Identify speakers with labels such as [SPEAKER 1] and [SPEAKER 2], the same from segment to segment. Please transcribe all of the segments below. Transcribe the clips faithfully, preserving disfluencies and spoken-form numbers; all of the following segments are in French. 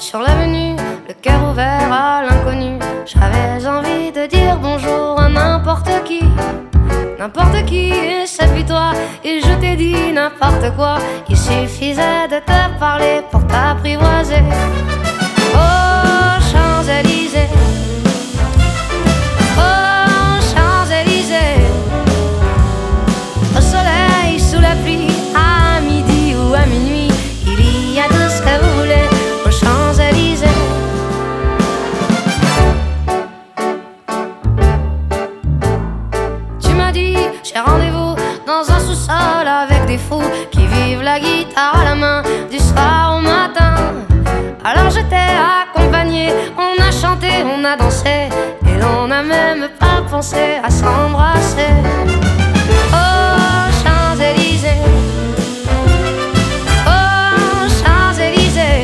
[SPEAKER 1] sur l'avenue, le cœur ouvert à l'inconnu. J'avais envie de dire bonjour à n'importe qui, n'importe qui, et c'est puis toi. Et je t'ai dit n'importe quoi, il suffisait de te parler pour t'apprivoiser. Oh, Champs-Élysées, oh, Champs-Élysées, au soleil, sous la pluie, à midi ou à minuit, il y a tout ce que vous voulez aux Champs-Élysées. Tu m'as dit, j'ai rendez-vous dans un sous-sol avec des fous qui vivent la guitare à la main du soir au matin. Alors je t'ai accompagné, on a chanté, on a dansé, et l'on n'a même pas pensé à s'embrasser. Oh, Champs-Élysées, oh, Champs-Élysées,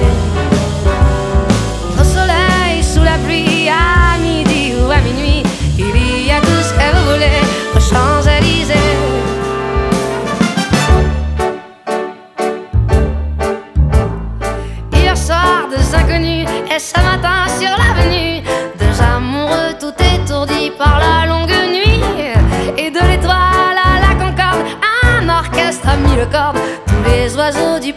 [SPEAKER 1] au soleil, sous la pluie, à midi ou à minuit, il y a tout ce que vous voulez aux Champs-Élysées. Hier soir, deux inconnus, et ce matin sur l'avenue, deux amoureux tout étourdis par la longue nuit. Et de l'étoile à la Concorde, un orchestre a mis le corde. Tous les oiseaux du